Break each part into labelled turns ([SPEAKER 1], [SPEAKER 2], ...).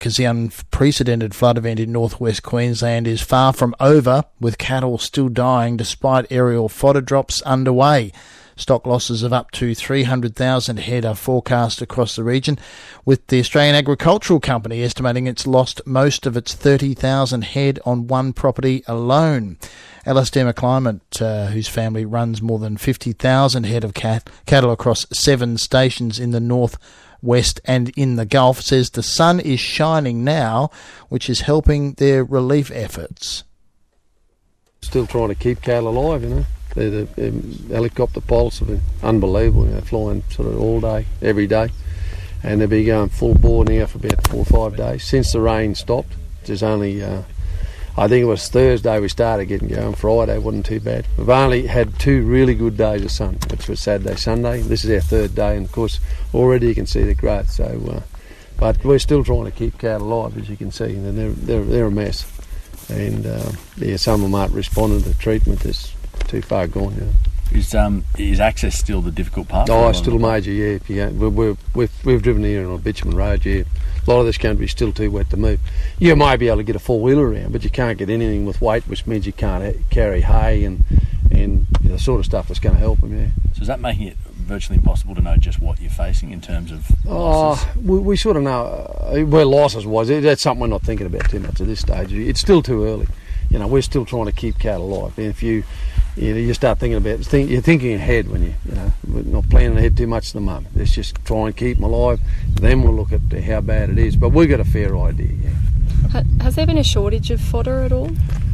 [SPEAKER 1] Because the unprecedented flood event in northwest Queensland is far from over, with cattle still dying despite aerial fodder drops underway. Stock losses of up to 300,000 head are forecast across the region, with the Australian Agricultural Company estimating it's lost most of its 30,000 head on one property alone. Alastair McClymont, whose family runs more than 50,000 head of cattle across 7 stations in the north, west and in the Gulf, says the sun is shining now, which is helping their relief efforts.
[SPEAKER 2] Still trying to keep cattle alive, you know. The helicopter pilots have been unbelievable, you know, flying sort of all day, every day. And they've been going full bore now for about 4 or 5 days. Since the rain stopped, there's only, I think it was Thursday we started getting going. Friday wasn't too bad. We've only had 2 really good days of sun, which was Saturday, Sunday. This is our 3rd day, and of course already you can see the growth. So, but we're still trying to keep cattle alive, as you can see. And they're a mess. And some of them aren't responding to treatment. That's too far gone. Yeah.
[SPEAKER 3] Is access still the difficult part?
[SPEAKER 2] Oh, it's still major. Yeah. If you go, we've driven here on a bitumen road. Yeah. A lot of this country is still too wet to move. You might be able to get a 4-wheeler around, but you can't get anything with weight, which means you can't carry hay and the sort of stuff that's going to help them. Yeah.
[SPEAKER 3] So is that making it virtually impossible to know just what you're facing in terms of losses?
[SPEAKER 2] We sort of know where losses was. That's something we're not thinking about too much at this stage. It's still too early. You know, we're still trying to keep cattle alive. And if you start thinking about it, you're thinking ahead when we're not planning ahead too much at the moment. Let's just try and keep them alive. Then we'll look at how bad it is. But we've got a fair idea. Yeah.
[SPEAKER 4] Has there been a shortage of fodder at all?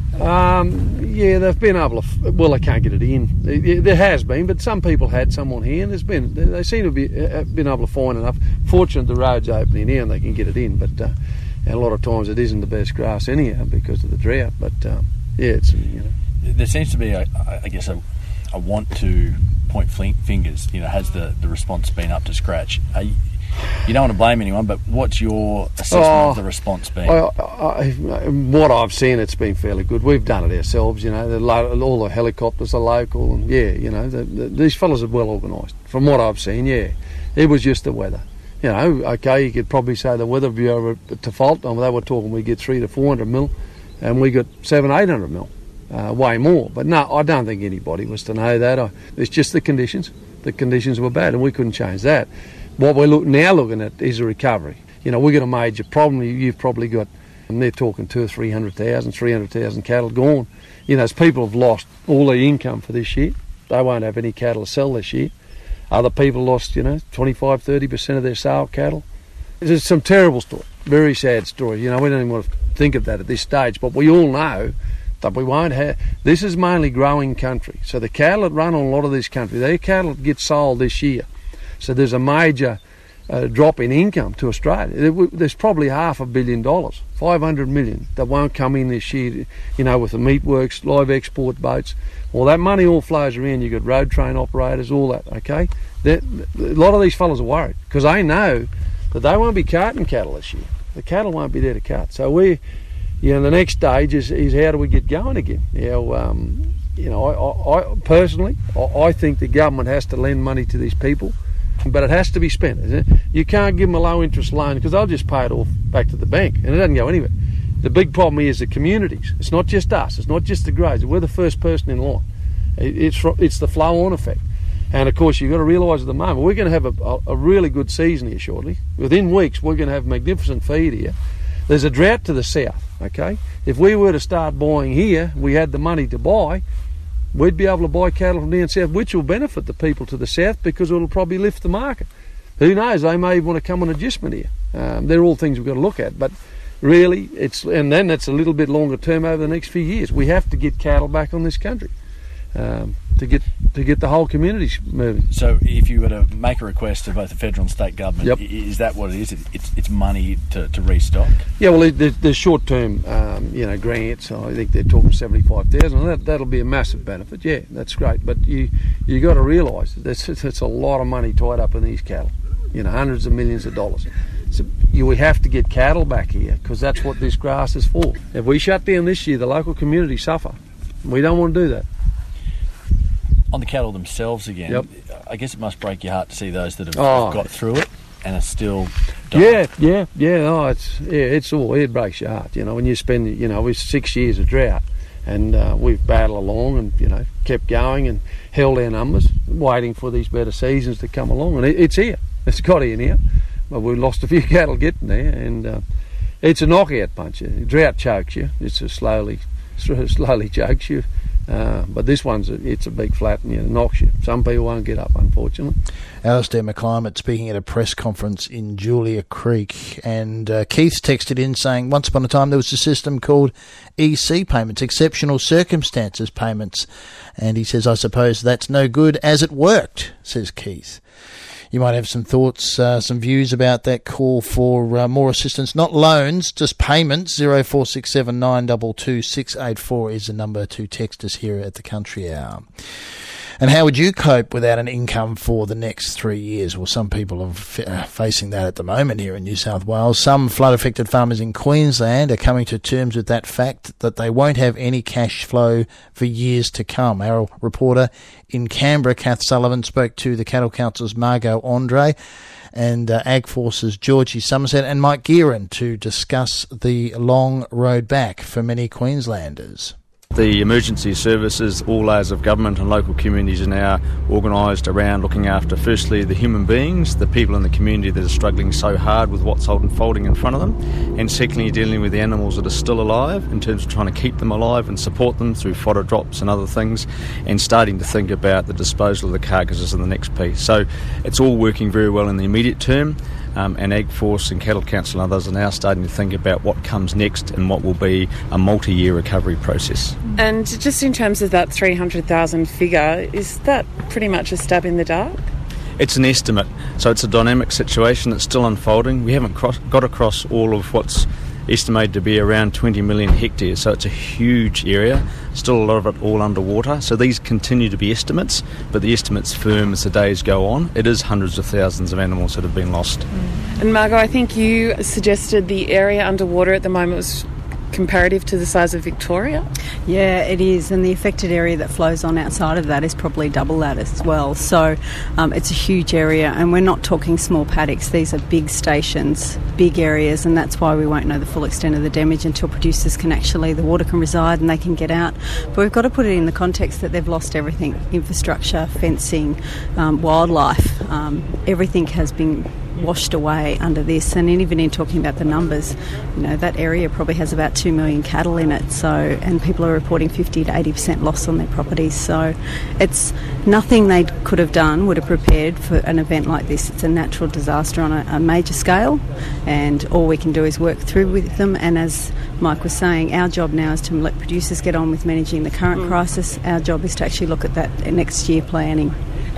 [SPEAKER 2] Yeah, they've been able to. Well, they can't get it in. There has been, but some people had some on hand. They seem to be been able to find enough. Fortunate the road's opening now and they can get it in. But a lot of times it isn't the best grass anyhow because of the drought. But it's
[SPEAKER 3] There seems to be, I guess, a want to point fingers. Has the response been up to scratch? You don't want to blame anyone, but what's your assessment of the response been?
[SPEAKER 2] What I've seen, it's been fairly good. We've done it ourselves, all the helicopters are local, and these fellas are well organised. From what I've seen, it was just the weather. Okay, you could probably say the weather bureau were to fault. They were talking we get 300 to 400 mil, and we got 700-800 mil, way more. But no, I don't think anybody was to know that. It's just the conditions. The conditions were bad, and we couldn't change that. What we're now looking at is a recovery. We've got a major problem. You've probably got, and they're talking 200,000 or 300,000 cattle gone. As people have lost all their income for this year, they won't have any cattle to sell this year. Other people lost, 25-30% of their sale cattle. It's some terrible story, very sad story. We don't even want to think of that at this stage, but we all know that we won't have. This is mainly growing country, so the cattle that run on a lot of this country, their cattle get sold this year. So there's a major drop in income to Australia. There's probably $500 million, 500 million that won't come in this year, with the meatworks, live export boats. Well, that money all flows around. You've got road train operators, all that, okay? A lot of these fellas are worried because they know that they won't be carting cattle this year. The cattle won't be there to cart. So the next stage is how do we get going again? I personally, I think the government has to lend money to these people, but it has to be spent. Isn't it? You can't give them a low interest loan because they'll just pay it off back to the bank and it doesn't go anywhere. The big problem is the communities. It's not just us. It's not just the growers. We're the first person in line. It's the flow-on effect. And of course you've got to realise at the moment we're going to have a really good season here shortly. Within weeks we're going to have magnificent feed here. There's a drought to the south, okay? If we were to start buying here, we had the money to buy, we'd be able to buy cattle from down south, which will benefit the people to the south because it'll probably lift the market. Who knows, they may want to come on adjustment here. They're all things we've got to look at, but really, and then that's a little bit longer term over the next few years. We have to get cattle back on this country to get the whole communities moving.
[SPEAKER 3] So if you were to make a request to both the federal and state government, is that what it is? It's money to restock?
[SPEAKER 2] Yeah, well, there's short-term, grants. I think they're talking 75,000. That'll be a massive benefit. Yeah, that's great. But you got to realise that's a lot of money tied up in these cattle. Hundreds of millions of dollars. So we have to get cattle back here because that's what this grass is for. If we shut down this year, the local community suffer. We don't want to do that.
[SPEAKER 3] On the cattle themselves again, I guess it must break your heart to see those that have got through it and are still dying.
[SPEAKER 2] Yeah. Oh, it's all, it breaks your heart. When you spend, with 6 years of drought, and we've battled along and kept going and held our numbers, waiting for these better seasons to come along, and it's here. It's got here now, but we've lost a few cattle getting there, and it's a knockout punch. Drought chokes you. It's a slowly chokes you. But this one's it's a big flat and it knocks you. Some people won't get up, unfortunately.
[SPEAKER 1] Alistair McClimate speaking at a press conference in Julia Creek, and Keith's texted in saying once upon a time there was a system called EC payments, exceptional circumstances payments, and he says I suppose that's no good as it worked, says Keith. You might have some thoughts, some views about that call for more assistance, not loans, just payments. 0467 922 684 is the number to text us here at the Country Hour. And how would you cope without an income for the next 3 years? Well, some people are facing that at the moment here in New South Wales. Some flood-affected farmers in Queensland are coming to terms with that fact that they won't have any cash flow for years to come. Our reporter in Canberra, Kath Sullivan, spoke to the Cattle Council's Margot Andre and Ag Force's Georgie Somerset and Mike Gearan to discuss the long road back for many Queenslanders.
[SPEAKER 5] The emergency services, all layers of government and local communities are now organised around looking after, firstly, the human beings, the people in the community that are struggling so hard with what's unfolding in front of them, and secondly, dealing with the animals that are still alive in terms of trying to keep them alive and support them through fodder drops and other things, and starting to think about the disposal of the carcasses in the next piece. So it's all working very well in the immediate term. And Ag Force and Cattle Council and others are now starting to think about what comes next and what will be a multi-year recovery process.
[SPEAKER 6] And just in terms of that 300,000 figure, is that pretty much a stab in the dark?
[SPEAKER 5] It's an estimate, so it's a dynamic situation that's still unfolding. We haven't got across all of what's estimated to be around 20 million hectares, so it's a huge area, still a lot of it all underwater. So these continue to be estimates, but the estimate's firm as the days go on. It is hundreds of thousands of animals that have been lost.
[SPEAKER 6] And Margot, I think you suggested the area underwater at the moment was comparative to the size of Victoria?
[SPEAKER 7] Yeah, it is, and the affected area that flows on outside of that is probably double that as well. So it's a huge area, and we're not talking small paddocks. These are big stations, big areas, and that's why we won't know the full extent of the damage until producers can actually, the water can reside and they can get out. But we've got to put it in the context that they've lost everything: infrastructure, fencing, wildlife. Everything has been washed away under this, and even in talking about the numbers, that area probably has about 2 million cattle in it, and people are reporting 50 to 80% loss on their properties. So it's nothing they could have done would have prepared for an event like this. It's a natural disaster on a major scale, and all we can do is work through with them. And as Mike was saying, our job now is to let producers get on with managing the current crisis. Our job is to actually look at that next year planning.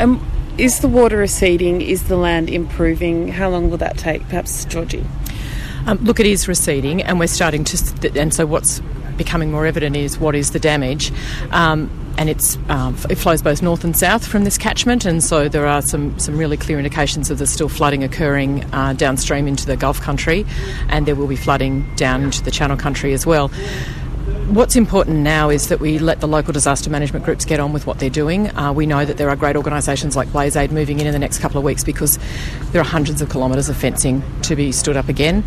[SPEAKER 6] Is the water receding? Is the land improving? How long will that take? Perhaps Georgie?
[SPEAKER 8] Look, it is receding, and we're starting to... And so what's becoming more evident is what is the damage. And it flows both north and south from this catchment, and so there are some really clear indications of there's still flooding occurring downstream into the Gulf country, and there will be flooding down into the Channel country as well. What's important now is that we let the local disaster management groups get on with what they're doing. We know that there are great organisations like Blaze Aid moving in the next couple of weeks because there are hundreds of kilometres of fencing to be stood up again.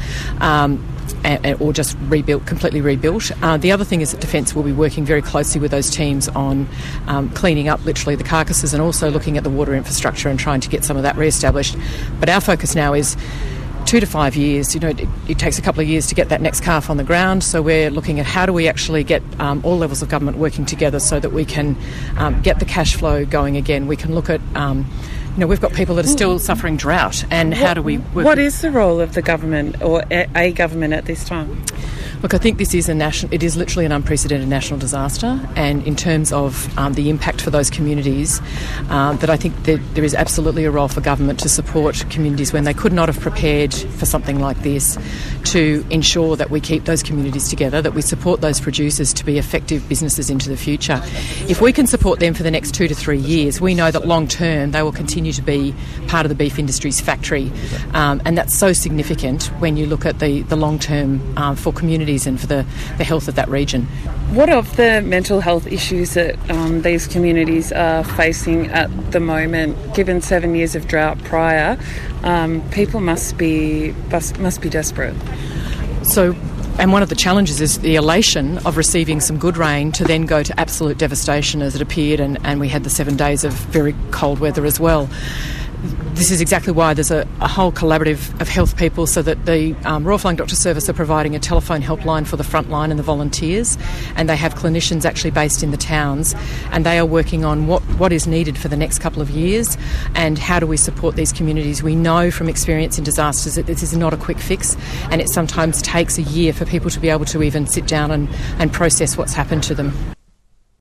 [SPEAKER 8] Or just completely rebuilt. The other thing is that Defence will be working very closely with those teams on cleaning up literally the carcasses and also looking at the water infrastructure and trying to get some of that re-established. But our focus now is 2 to 5 years. It takes a couple of years to get that next calf on the ground, so we're looking at how do we actually get all levels of government working together so that we can get the cash flow going again. We can look at we've got people that are still suffering drought, and how do we work?
[SPEAKER 6] What is the role of the government or a government at this time?
[SPEAKER 8] Look, I think this is it is literally an unprecedented national disaster, and in terms of the impact for those communities, that I think that there is absolutely a role for government to support communities when they could not have prepared for something like this, to ensure that we keep those communities together, that we support those producers to be effective businesses into the future. If we can support them for the next 2 to 3 years, we know that long term they will continue to be part of the beef industry's factory, and that's so significant when you look at the long term for communities communities and for the health of that region.
[SPEAKER 6] What of the mental health issues that these communities are facing at the moment? Given 7 years of drought prior, people must be desperate.
[SPEAKER 8] So, and one of the challenges is the elation of receiving some good rain to then go to absolute devastation as it appeared, and we had the 7 days of very cold weather as well. This is exactly why there's a whole collaborative of health people, so that the Royal Flying Doctor Service are providing a telephone helpline for the frontline and the volunteers, and they have clinicians actually based in the towns, and they are working on what is needed for the next couple of years and how do we support these communities. We know from experience in disasters that this is not a quick fix, and it sometimes takes a year for people to be able to even sit down and process what's happened to them.